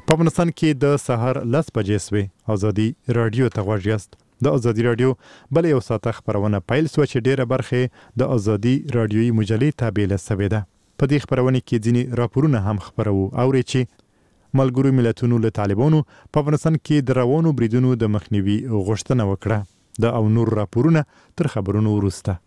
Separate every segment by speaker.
Speaker 1: په افغانستان کې د سهار 10 بجې سوې ازادي رادیو ته غوږ یاست. د ازادي رادیو بل یو ساعته خبرونه پیل سوه چې ډیره برخه د ازادي رادیوي مجلې تابع سوې ده. په دې خبرونه کې ځینې راپورونه هم خبرو اوري چې ملګرو ملتونو له طالبانو په افغانستان کې د روانو بریدونو د مخنیوي غوښتنه وکړه. د او نور راپورونه تر خبرونو وروسته.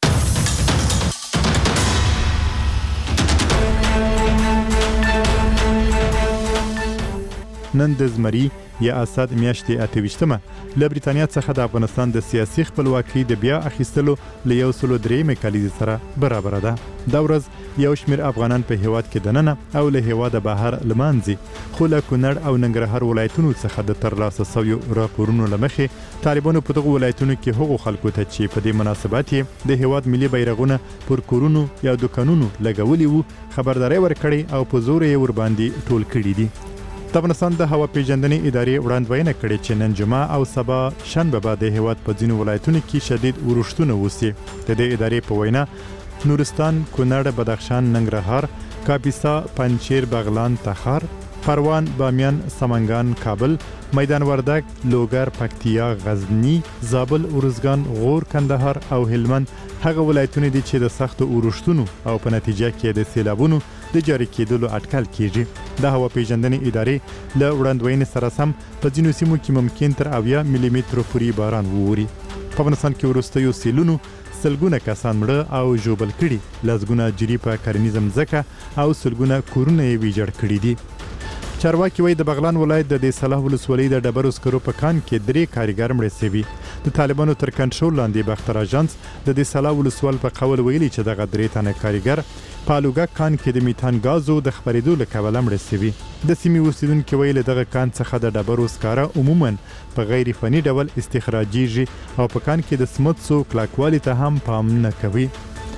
Speaker 1: نن د زمري یا اسد میاشتې 28مه له بریتانیا څخه د افغانستان د سیاسي خپلواکۍ د بیا اخیستلو له 103 کلیزې سره برابر ده. دا ورځ یو شمېر افغانان په هیواد کې دننه او له هیواده بهر لمانځي، خو له کونړ او ننګرهار ولایتونو څخه د ترلاسه شویو راپورونو له مخې طالبانو په دغو ولایتونو کې هغو خلکو ته چې په دې مناسبت یې د هیواد ملي بیرغونه پر کورونو یا دوکانونو لګولي وو خبرداري ورکړې او په زور یې ورباندې ټول کړي دي. د افغانستان د هوا پیژندنې ادارې وړاندوینه کړې چې نن جمعه او سبا شنبه به د هیواد په ځینو ولایتونو کې شدید اورښتونه وشي. د دې ادارې په وینا نورستان، کونړ، بدخشان، ننګرهار، کاپیسا، پنجشیر، بغلان، تخار، پروان، بامیان، سمنګان، کابل، میدان وردګ، لوګر، پکتیا، غزنی، زابل، ارزګان، غور، کندهار او هلمند هغه ولایتونه دي چې د سختو اورښتونو او په نتیجه کې د سیلابونو د جاری کېدلو اټکل کیږي. د هوا پیژندنې ادارې له وړاندوینې سره سم په ځینو سیمو کې ممکن تر 80 ملي مترو پورې باران ووري. په افغانستان کې وروستیو سیلونو سلګونه کسان مړه او ژوبل کړي، لسګونه جری په کرنیزه مځکه او سلګونه کورونه یې ویجاړ کړي دي. چارواکي وایي د بغلان ولایت د صلاح ولسوالۍ د ډبرو سکرو په کان کې 3 کارګر مړه شوي. د طالبانو تر کنټرول لاندې باختر اژانس د صلاح ولسوال په قول ویلي چې دغه 3 تنه کارګر په الوګا کان کې د میتان غازو د خپرېدو له کبله مړه شوي. د سیمې اوسیدونکو ویلي دغه کان څخه د ډبرو سکاره عموما په غیر فني ډول استخراجیږي او په کان کې د سمڅو کلکوالي ته هم پام نه کوي.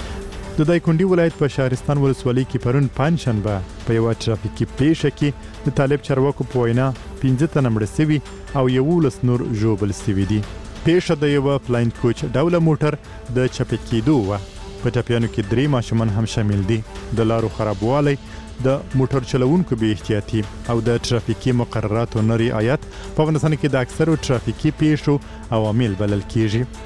Speaker 1: د دایکنډي ولایت په شهرستان ولسوالۍ کې پرون پنجشنبه په یو ترافیکي پیښه کې د طالب چارواکو په وینا 15 تنه مړه شوي او 11 نور ژوبل شوي دي. پیښه د یو فلاین کوچ ډوله موټر د چپه کېدو وه. په ټپیانو کې 3 ماشومان هم شامل دي. د لارو خرابوالی، د موټر چلوونکو بې احتیاطي او د ترافیکي مقرراتو نه رعایت په افغانستان کې د اکثرو ترافیکي پیښو عوامل بلل کېږي.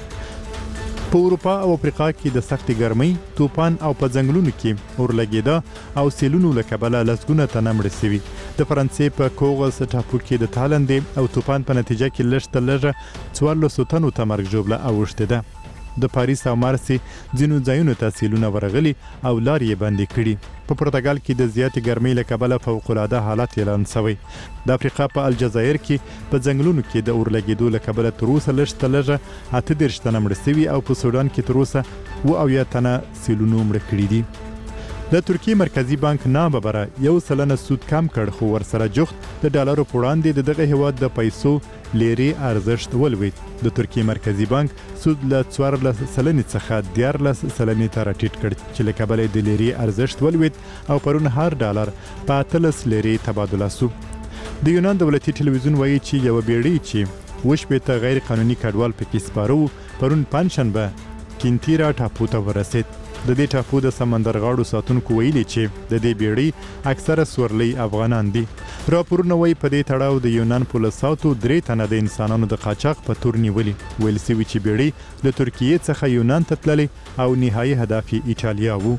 Speaker 1: په اروپا او افریقا کې د سختې ګرمۍ، طوفان او په ځنګلونو کې اورلګېده او سیلونو له کبله لسګونه تنه مړه شوي. د فرانسې په کوغس ټاپو کې د تالندې او طوفان په نتیجه کې لږ تر لږه 1400 تنو ته مرګ ژوبله اوښتې ده. د پاریس او مارسي ځینو ځایونو ته سیلونه ورغلي او لارې یې بندې کړي. په پرتګال کې د زیاتې ګرمۍ له کبله فوق‌العاده حالت اعلان شوی. د افریقا په الجزایر کې په ځنګلونو کې د اورلګېدو له کبله تر اوسه لږ تر لږه 38 تنه مړه شوي او په سودان کې تر اوسه 70 تنه سیلونو مړه کړي دي. د ترکیې مرکزی بانک ناببره 1% سود کم کړ، خو ورسره جوخت د ډالرو په وړاندې د دغه هیواد د پیسو لیرې ارزښت ولوید. د ترکیې مرکزی بانک سود له 14% څخه 14% ته راټیټ کړ چې له کبله د لیرې ارزښت ولوید او پرون هر ډالر په 13 لیرې تبادله شو. د یونان دولتي ټلویزیون وایي چې یو بیړۍ چې 18 غیر قانوني کډوال پکې سپاره پرون پنجشنبه کینتیرا ټاپو ته ورسید. د دې ټاپو د سمندر غاړو ساتونکو ویلي چې د دې بیړۍ اکثره سورلۍ افغانان دي. راپورونه وایي په دې تړاو د یونان پولیسو 3 تنه د انسانانو د قاچاق په تور نیولي. ویل شوي چې بیړۍ له ترکیې څخه یونان ته تللې او نهایي هدف یې ایټالیا و.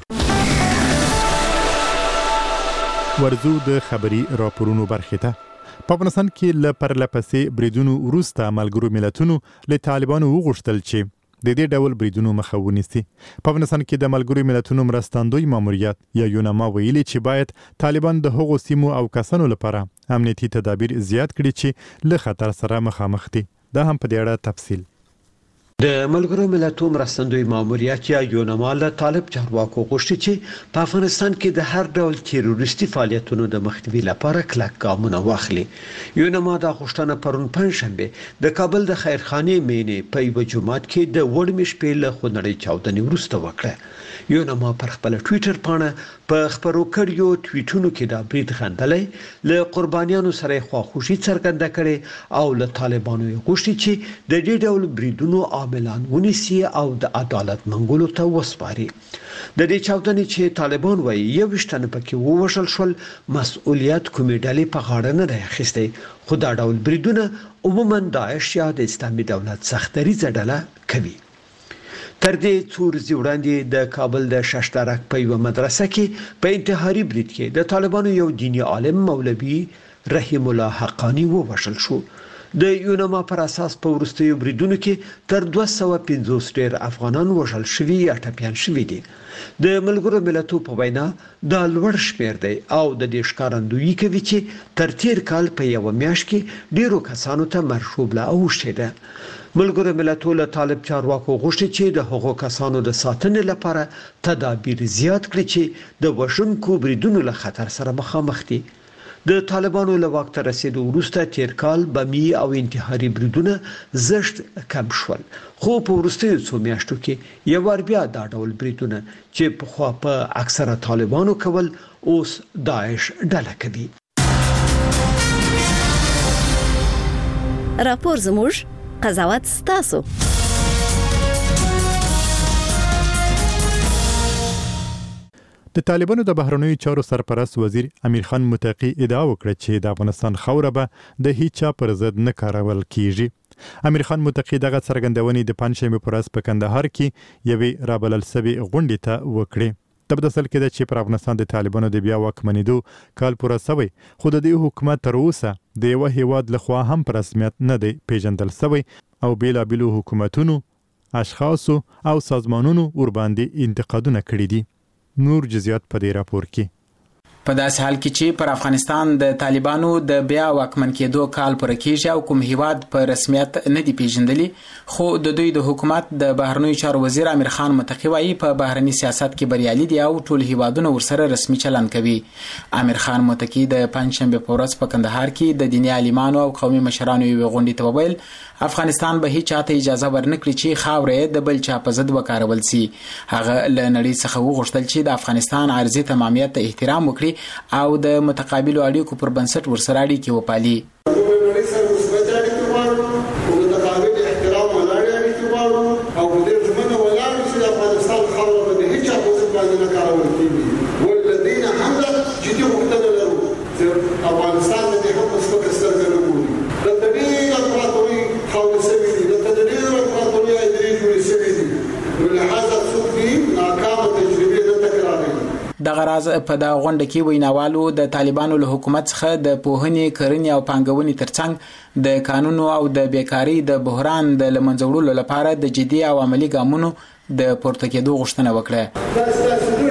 Speaker 1: ورځو د خبري راپورونو برخې ته. په افغانستان کې له پرلپسې بریدونو وروسته ملګرو ملتونو له طالبانو وغوښتل چې د دې ډول بریدونو مخه ونیسي. په افغانستان کې د ملګرو ملتونو مرستندوی ماموریت یا یونما ویلي چې باید طالبان د هغو سیمو او کسانو لپاره امنیتي تدابیر زیات کړي چې له خطر سره مخامخ دي. دا هم په دې اړه تفصیل.
Speaker 2: د ملګرو ملتونو مرستندوی ماموریت یا یونما له طالب چارواکو غوښتي چې په افغانستان کې د هر ډول تروریستي فعالیتونو د مخنیوي لپاره کلک ګامونه واخلي. یونما دا غوښتنه پرون پنجشنبه د کابل د خیرخانې مینې په یو جومات کې د وړمې شپې له خونړۍ چاودنې وروسته وکړه. یونما پر خپل ټویټر باندې په خبرو کړیو ټویټونو کې دا برید غندلې له قربانیانو سره خواخوشي څرګنده کړي او له طالبانو غوښتي چې د دې ډول بریدونو عاملان ونیسي او د عدالت منګولو ته وسپاري. د دې چاودنې چې طالبان وايي یو وشتنه پکې ووشل شول مسؤلیت کومې ډلې په غاړه نه دی اخیستی، خو دا ډول بریدونه عموما داعش یا د اسلامي دولت سختري ځډله کوي. تر دې څو ورځې وړاندې د کابل د ششترک په یو مدرسه کې په انتحاري برید کې د طالبانو یو دینی عالم مولوي رحیم الله حقانی ووژل شو. د یونما پر اساس په وروستیو بریدونو کې تر 250 ډیر افغانان وژل شوي یا ټپيان شوي دي. د ملګرو ملتونو په وینا دا لوړ شمېر دی او د دې ښکارندویي کوي چې تر تیر کال په یو میاشت کې ډیرو کسانو ته مرشوبله اوښتې ده. ملګرو ملتونو له طالب چارواکو غوښتي چې د هغو کسانو د ساتنې لپاره تدابیر زیات کړي چې د وژونکو بریدونو له خطر سره مخامخ دي. د طالبانو له واک ته رسیدو وروسته تیر کال بمی او انتحاري بریدونه زشت کم شول، خو په وروستیو څو میاشتو کې یو ور بیا دا ډول بریدونه چې په خوا په اکثره طالبانو کول اوس داعش ډله کوي.
Speaker 3: راپور زموږ قضاوت ستاسو.
Speaker 1: د طالبانو د بهرنیو چارو سرپرست وزیر امیر خان متقی ادعا وکړه چې د افغانستان خوره به د هیڅ چا پر ضد نه کارول کیږي. امیر خان متقی دغه څرګندونې د پنځشنبه پر ورځ په کندهار کې یوې رابلل سوي غونډې ته وکړې. تبدسل کې د چې پر افغانستان د طالبانو د بیا واکمنېدو کال پوره شوی، خو د دې حکومت تر اوسه د یو هیواد لخوا هم پر رسمیت نه دی پیژندل شوی او بیلابیلو حکومتونو، اشخاصو او سازمانونو ورباندې انتقادونه کړي دي. نور جزئیات په دې راپور کې.
Speaker 4: په داسې حال کې چې پر افغانستان د طالبانو د بیا واکمن کېدو کال پوره کېږي او کوم هیواد په رسمیت نه دی پیژندلی، خو د دوی د حکومت د بهرنیو چارو وزیر امیر خان متقی وايي په بهرني سیاست کې بریالي دي او ټول هیوادونه ورسره رسمي چلند کوي. امیر خان متقی د پنځشنبه په ورځ په کندهار کې د دیني عالمانو او قومي مشرانو یو غونډې ته وویل افغانستان به هیڅ چاته اجازه ورنکړي چې خاورې د بل چا په ضد وکارول سي. هغه له نړۍ څخه وغوښتل چې د افغانستان عارضي تمامیت ته احترام وکړي او د متقابلو اړیکو پر بنسټ ورسره اړیکې وپالي. دغه راز په دا غونډه کې ویناوالو د طالبانو له حکومت څخه د پوهنې، کرنې او پانګونې ترڅنګ د قانونو او د بیکاری د بحران د لمنځه لپاره د جدي او عملی ګامونو د پورته کېدو غوښتنه وکړه.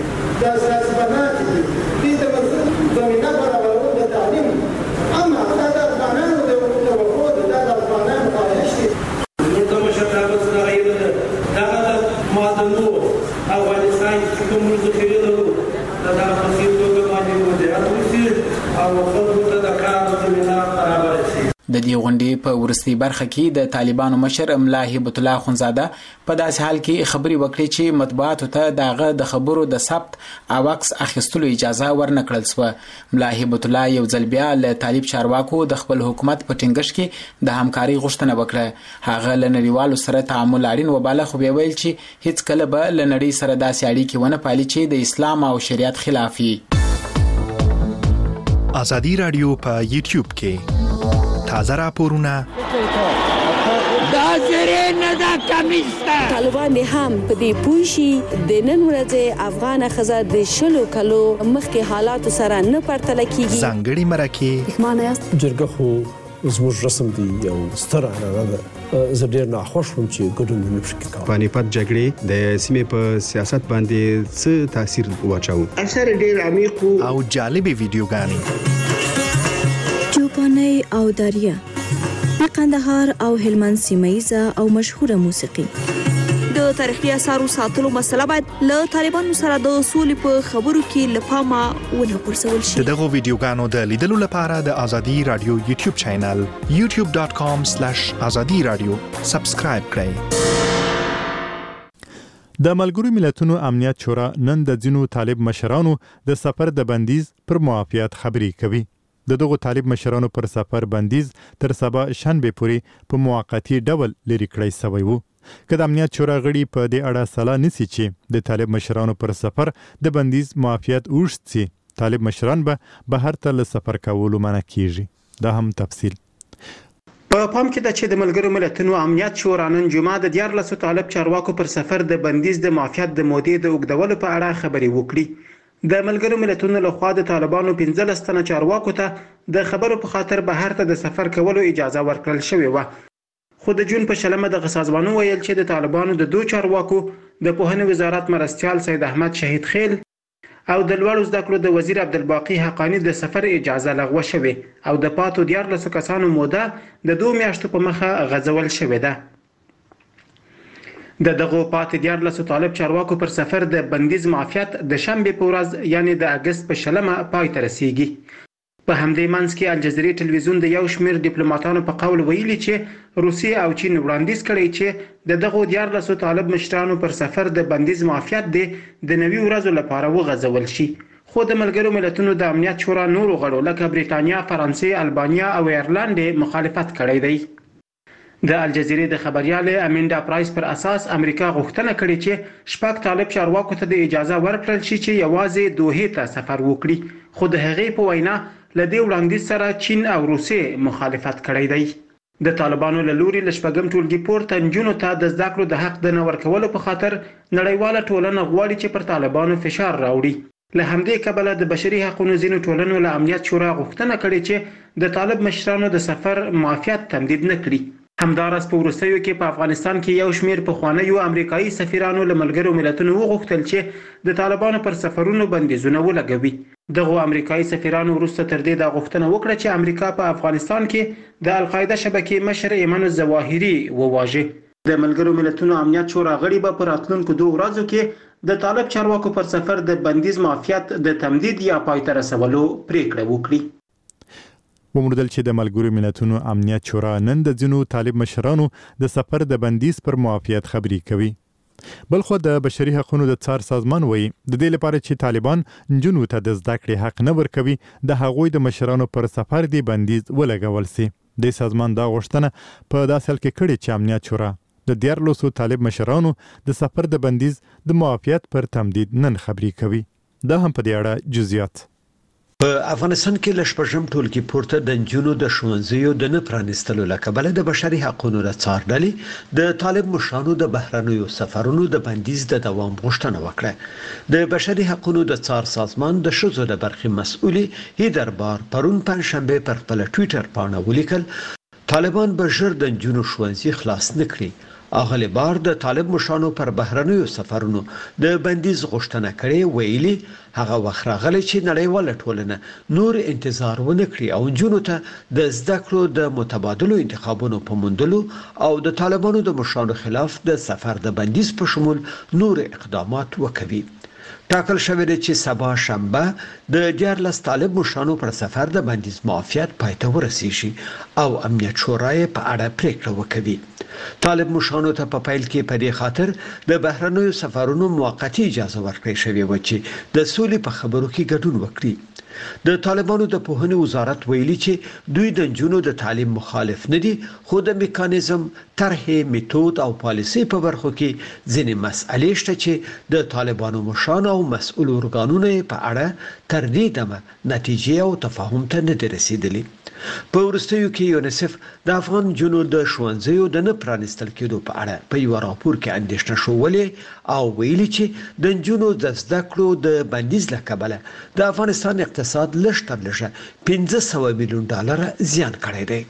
Speaker 4: د دې غونډې په ورستي برخه کې د طالبانو مشر ملا هیبت الله خونزاده په داسې حال کې خبري وکړي چې مطبوعاتو ته دغه د خبرو د ثبت او عکس اخیستلو اجازه ورنکړل شوه. ملا هیبت الله یو ځل بیا له طالب چارواکو د خپل حکومت په ټینګښت کې د همکاري غوښتنه وکړه. هغه له نړیوالو سره تعامل اړین وباله، خو بیا ویل چې هیڅ کله به له نړۍ سره داسې اړیکې ونه پالي چې د اسلام او شریعت خلاف وي.
Speaker 5: ازادي رادیو په یوټیوب کې تازه راپورونه
Speaker 3: طالبان هم په دې پوه شي د نن ورځې افغان خزه د شلو کلو مخکې حالات سره نه پرتله کیږي.
Speaker 5: ځانګړي مرکه
Speaker 3: معنی است
Speaker 6: جرګه خو زموږ رسم دی یو ستره نه ده. زه ډیر ناخوښ وم چې ګډون نه پکې کوم.
Speaker 7: پانیپت جګړې د سیمې په سیاست باندې څه تاثیر واچاو؟
Speaker 8: اثر ډیر عمیق
Speaker 5: او جالب ویډیوګانې
Speaker 9: چوپاني او داریا د قندهار او هلمند سیمایزه او مشهوره موسیقي.
Speaker 10: د تاریخي اثارو ساتلو مسله باید له طالبانو سره د اصول په خبرو کې لپاره ونه پرسول شي.
Speaker 5: دغه ویډیوګانو د لیدلو لپاره د ازادي رادیو یوټیوب چینل youtube.com/azadi radio سبسکرایب کړئ.
Speaker 1: د ملګرو ملتونو امنیت شورا نن د ځینو طالب مشرانو د سفر د بندیز پر موافقت خبري کوي. د دغو طالب مشرانو پر سفر بندیز تر سبا شنبه پورې په موقتی ډول لري کړی شوی وو. که د امنیت شورا غړي په دې اړه سلا نسی چې د طالب مشرانو پر سفر د بندیز موافقت اوږد سي، طالب مشران به بهر ته له سفر کولو منع کیږي. دا هم تفصیل
Speaker 8: په پام کې ده چې د ملګرو ملتونو امنیت شورا نن جمعه د 14 طالب چارواکو پر سفر د بندیز د معافیت د مودې د اوږدولو په اړه خبرې وکړي. د ملګرو ملتونو لخوا د طالبانو 15 تنه چارواکو ته د خبرو په خاطر بهر ته د سفر کولو اجازه ورکړل شوې و. خو د جون په شلمه د غسازبانو ویل چې د طالبانو د دوه چارواکو د پوهنې وزارت مرستيال سید احمد شهید خیل او د لوړو زده کړو د وزیر عبدالباقی حقانی د سفر اجازه لغوه شوې او د پاتو 14 کسانو موده د 2 میاشتو په مخه غځول شوې ده. دغه پاتې 14 طالب چارواکو پر سفر د بندیز معافیت د شنبه په ورځ یعنی د اگست په شلمه پای ته رسیږي. په همدې منځ کې الجزیره ټلویزیون د یو شمېر ډیپلوماټانو په قول ویلي چې روسیه او چین وړاندیز کړی چې دغه 14 طالب مشرانو پر سفر د بندیز معافیت د 90 ورځې لپاره وغځول شي. خو د ملګرو ملتونو د امنیت شورا نورو غړو لکه بریټانیا، فرانسې، البانیا او ایرلند مخالفت کړی دی. د الجزیره د خبريال امیندا پرایس پر اساس امریکا غوښتنه کړې چې شپږ طالب چارواکو ته د اجازه ورکړل شي چې یوازې دوحې ته سفر وکړي. خو د هغې په وینا لدې وړاندیز سره چین او روسیه مخالفت کړی دی. د طالبانو له لوري له شپږم ټولګي پورته نجونو ته د زده کړو د حق د نه ورکولو په خاطر نړیواله ټولنه غواړي چې پر طالبانو فشار راوړي. له همدې کبله د بشري حقوقو ځینو ټولنو له امنیت شورا غوښتنه کړې چې د طالب مشرانو د سفر معافیت تمدید نه کړي. همدارس په وروستیو کې په افغانستان کې یو شمېر پخوانیو امریکایي سفیرانو له ملګرو ملتونو وغوښتل چې د طالبانو پر سفرونو بندیزونه ولګوي. دغه امریکایي سفیرانو وروسته تر دې د غوښتنه وکړه چې امریکا په افغانستان کې د القاعده شبکې مشر ایمن الظواهري وواژه. د ملګرو ملتونو امنیت شورا غړي به په راتلونکو 2 ورځو کې د طالب چارواکو پر سفر د بندیز معافیت د تمدید یا پای ته رسولو پریکړه وکړي.
Speaker 1: وموندل چې د ملګرو ملتونو امنیت شورا نن د ځینو طالب مشرانو د سفر د بندیز پر موافقت خبري کوي. بلخو د بشري حقوقو د څار سازمان وایي د دې لپاره چې طالبان نجونو ته د زده کړې حق نه ورکوي د هغوی د مشرانو پر سفر دی بندیز ولګول سي. د سازمان دا غوښتنه په داسې حال کې کړې چې امنیت شورا د 14 طالب مشرانو د سفر د بندیز د موافقت پر تمدید نن خبري کوي. دا هم په دې اړه جزئیات.
Speaker 2: په افغانستان کې له شپږم ټولګي پورته د نجونو د ښوونځیو د نه پرانیستلو له کبله د بشري حقوقو د څار ډلې د طالب مشرانو د بهرنیو سفرونو د بندیز د دوام غوښتنه وکړه. د بشري حقوقو د څار سازمان د ښځو د برخې مسؤلي هیدر بار پرون پنځشنبه پر خپل ټوئیټر باندې ولیکل طالبان به ژر د نجونو ښوونځي خلاص نکړي. اغلی بار د طالب مشرانو پر بهرنیو سفرونو د بندیز غوښتنه کړې ویلي هغه وخت راغلی چې نړیواله ټولنه نور انتظار ونه کړي او نجونو ته د زده کړو د متبادلو انتخابونو په موندلو او د طالبانو د مشرانو خلاف د سفر د بندیز په شمول نور اقدامات وکوي. ټاکل شوی دی چې سبا شنبه د 14 طالب مشرانو پر سفر د بندیز معافیت پای ته ورسیږي او امنیت شورا یې په اړه پریکړه وکوي. طالب مشرانو ته په پیل کې په دې خاطر د بهرنیو سفرونو موقتی اجازه ورکړې شوې و چې د سولې په خبرو کې ګډون وکړي. د طالبانو د پوهنې وزارت ویلي چې دوی د نجونو د تعلیم مخالف نه دي خو د میکانیزم طرحې میتود او پالیسي په برخو کې ځینې مسئلې شته چې د طالبانو مشرانو او مسؤل ارګانونو په اړه تر دې دمه نتیجې او تفاهم ته نه دي رسیدلي. په وروستیو کې یونیسف د افغان جنو د ښوونځیو د نه پرانیستل کېدو په اړه په یو راپور کې اندېښنه شولې او ویلي چې د نجونو د زده کړو د بندیز له کبله د افغانستان اقتصاد لږ تر لږه $500 میلیون زیان کړی دی.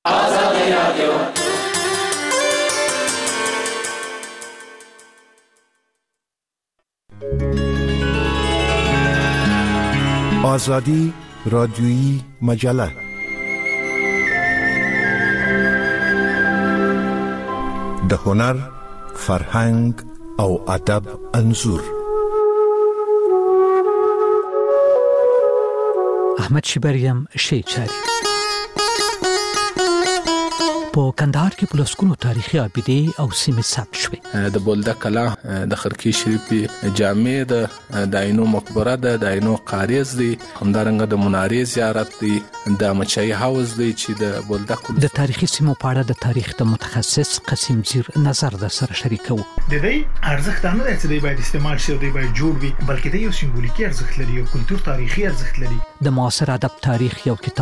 Speaker 11: آزادی رادیویی مجله د هنر، فرهنګ او ادب انځور.
Speaker 12: احمد شبریم شیچاری په کندهار کې په لسګونو تاریخي ابیدې او سیمې ثبت شوې.
Speaker 13: د بولده کلا د خرکی شریفي جامع د داینو مقبره د داینو قاریز دی، همدارنګه د منارې زیارت دی، د مچای هاوس دی چې د بولده
Speaker 12: د تاریخي سیمو په اړه د تاریخ د متخصص قاسم زیر نظر د سره شریکو.
Speaker 14: د دې ارزښت نه دی چې دی باید استعمال شي او دی باید جوړ وي، بلکې د یو سمبولیکي ارزښت لري او کلتور تاریخي ارزښت لري.
Speaker 12: د معاصر ادب تاریخ یو کتاب